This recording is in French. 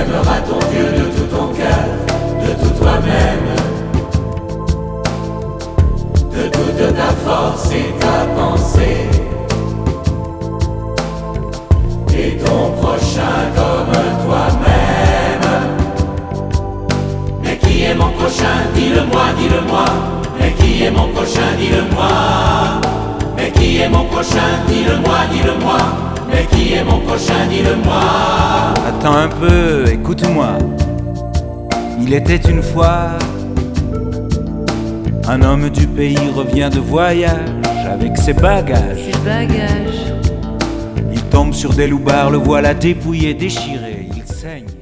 aimeras ton Dieu de tout ton cœur, de tout toi-même, de toute ta force et ta pensée, et ton prochain comme toi-même. Mais qui est mon prochain? Dis-le-moi, dis-le-moi. Mais qui est mon prochain? Dis-le-moi. Mais qui est mon prochain? Dis-le-moi, dis-le-moi. Mais qui est mon prochain? Dis-le-moi. Attends un peu, écoute-moi. Il était une fois un homme du pays revient de voyage avec ses bagages. Ses bagages. Il tombe sur des loupards, le voilà dépouillé, déchiré, il saigne.